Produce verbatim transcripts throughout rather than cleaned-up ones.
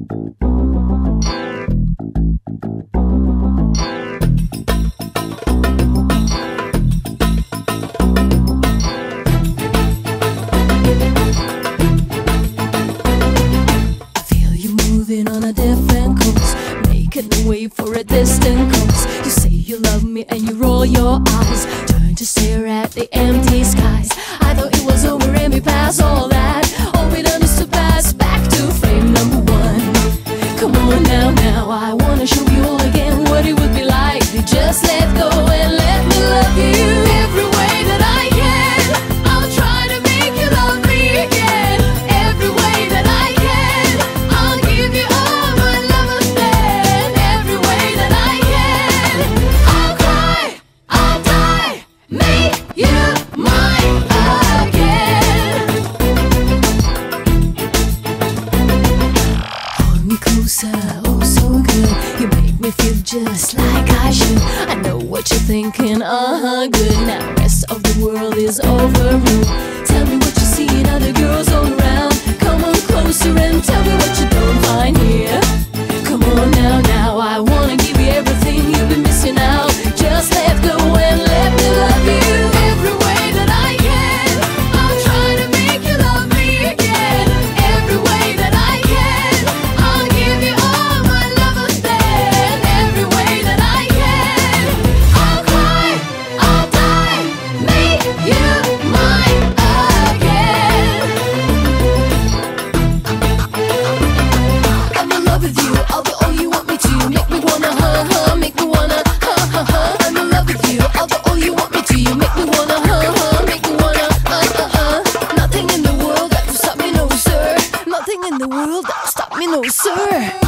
On a different course, making a way for a distant course. You say you love me and you roll your eyes, turn to stare at the empty skies. I thought it was over and we passed all that. All we done is to pass back to frame number one. Come on now, now I wanna show you all again what it would be like to just let go and let me love you every way that I can. I'll try to make you love me again every way that I can. I'll give you all my love again every way that I can. I'll cry, I'll die, make you mine again. Hold me closer, oh so good. You make me feel just like I should. I know what you're thinking, uh-huh, good. Now the rest of the world is overruled. Tell me what you see in other girls all around. Come on closer and tell me what you don't find here. Come on now, now I wanna give you everything you've been missing out. Just let go and let me love you every way that I can. I'll try to make you love me again every way that I can. I'll give you all my love again every way that I can. I'll cry, I'll die, make you mine again. I'm in love with you, I'll do all you want me to. Make me wanna huh huh, make me wanna huh huh huh. I'm in love with you, I'll do all you want me to. You make me wanna huh huh, make me wanna uh uh uh. Nothing in the world that will stop me, no sir. Nothing in the world that will stop me, no sir.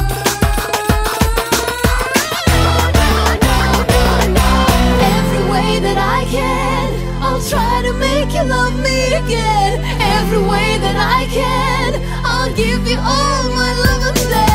Every way that I can, I'll try to make you love me again. Every way that I can, I'll give you all my love and